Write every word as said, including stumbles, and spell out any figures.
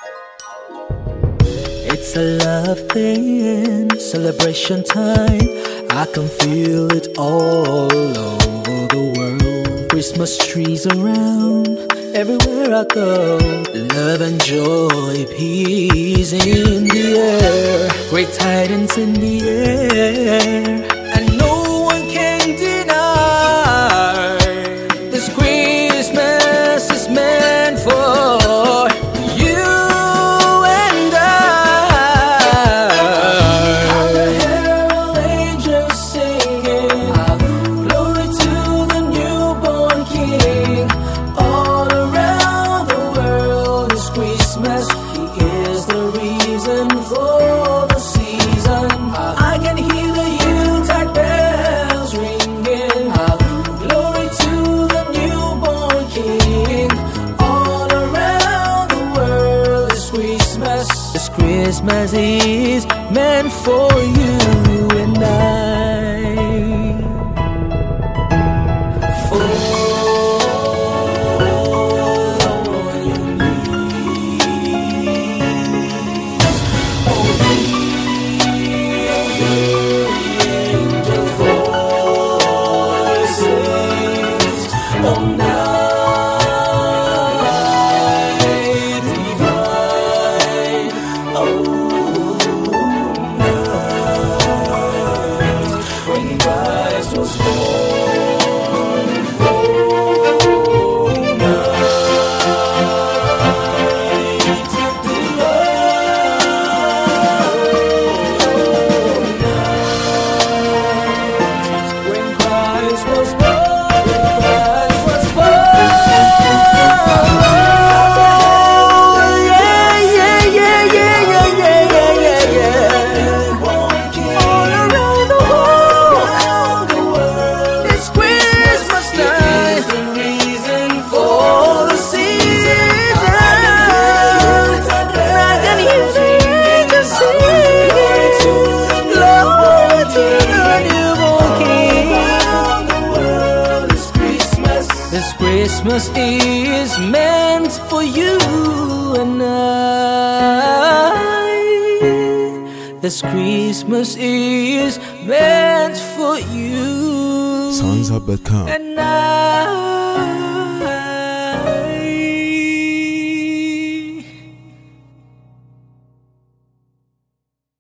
It's a love thing, celebration time. I can feel it all over the world. Christmas trees around, everywhere I go. Love and joy, peace in the air. Great tidings in the air, and no one can deny. This Christmas is meant for Christmas is meant for you and I. For all you need, oh, hear the voices of night divine. Oh, when Christ was born, oh, night divine. When Christ was born, when Christ was born. This Christmas is meant for you and I. This Christmas is meant for you songs dot com and I.